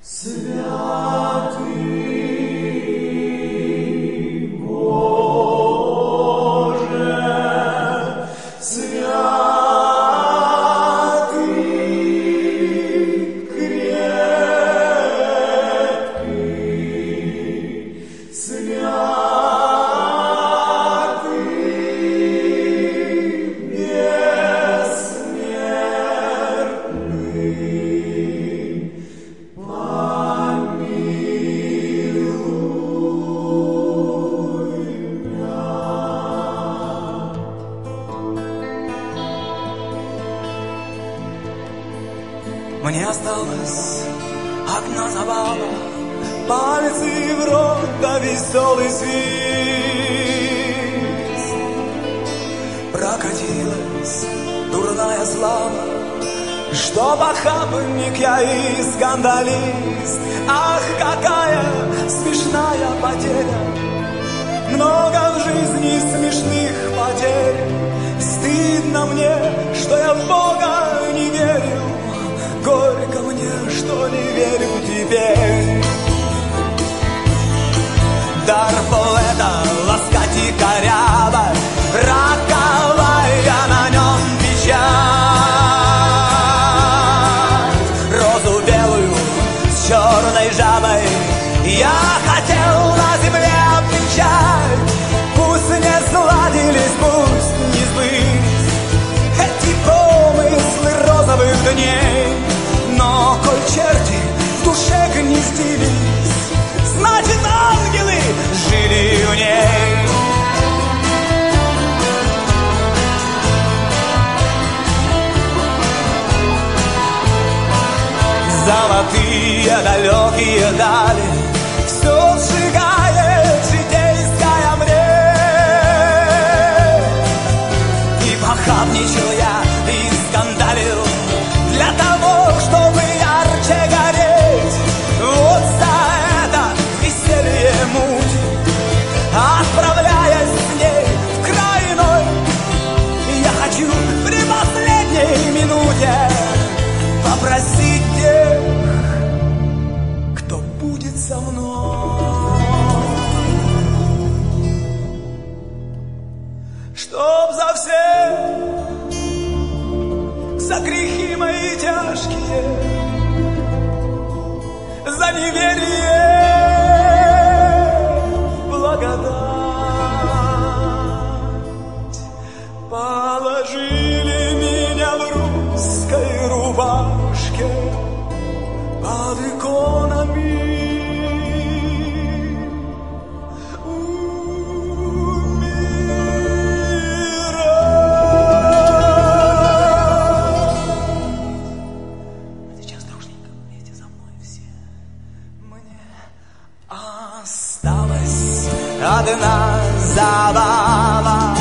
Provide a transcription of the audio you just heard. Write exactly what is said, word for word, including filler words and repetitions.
Святый Боже, святый крепкий, святый бессмертный, мне осталась одна забава, пальцы в рот да веселый свист. Прокатилась дурная слава, что похабник я и скандалист. Ах, какая смешная потеря, много в жизни смешных потерь. Стыдно мне, что я в Бога не верил, горько мне, что не верю теперь. Дар поэта ласкать и коряво, роковая на нем печать. Розу белую с черной жабой я хотел на земле обвенчать. Пусть не сладились, пусть не сбылись эти помыслы розовых дней, но коль черти в душе гнездились, значит, ангелы жили в ней. Золотые далекие дали все сжигает житейская мресь. И похабничал я, и скандалил для того, чтобы ярче гореть. Вот за это веселье муть, отправляясь с ней в край иной, я хочу при последней минуте попросить тех, кто будет со мной, чтоб за все, за грехи мои тяжкие, за неверие благодать, положили меня в русской рубашке под иконами у мира. Сейчас дружненько вместе за мной все. Мне осталась одна забава.